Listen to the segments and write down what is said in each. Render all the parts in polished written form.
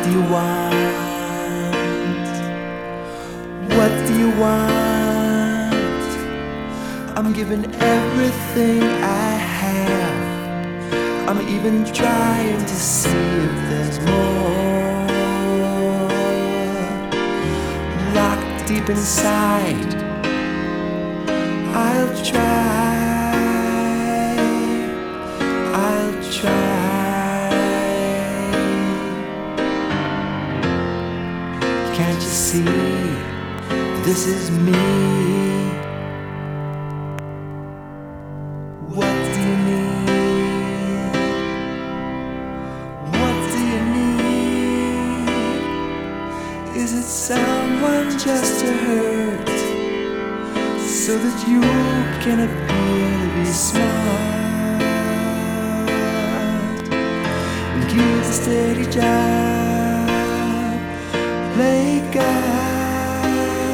do you want? What do you want? I'm giving everything I have. I'm even trying to see if there's more. Locked deep inside, I'll try, I'll try. Can't you see, this is me? What do you need? What do you need? Is it someone just to hurt, so that you can appear to be smart and keep a steady job? Play God,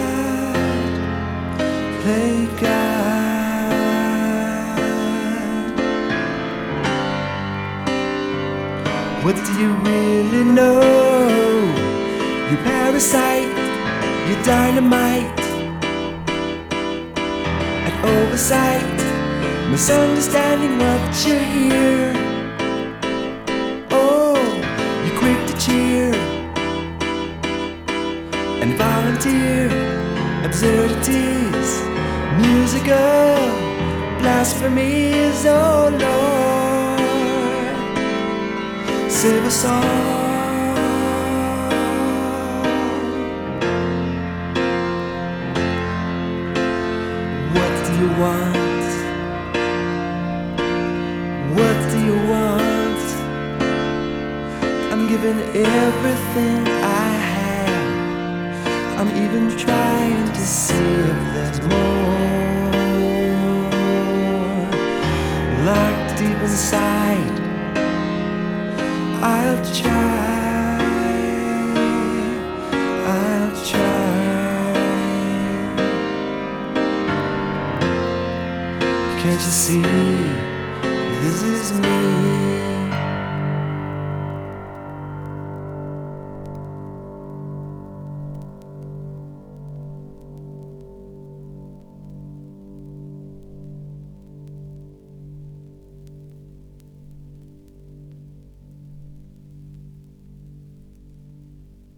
play God. What do you really know? You parasite, you dynamite, an oversight, misunderstanding what you hear. Oh, you're quick to cheer and volunteer absurdities, musical blasphemies. Oh Lord, save us all. What do you want? What do you want? I'm giving everything I have. I'm even trying to see if there's more. Locked deep inside, I'll try, I'll try. Can't you see, this is me?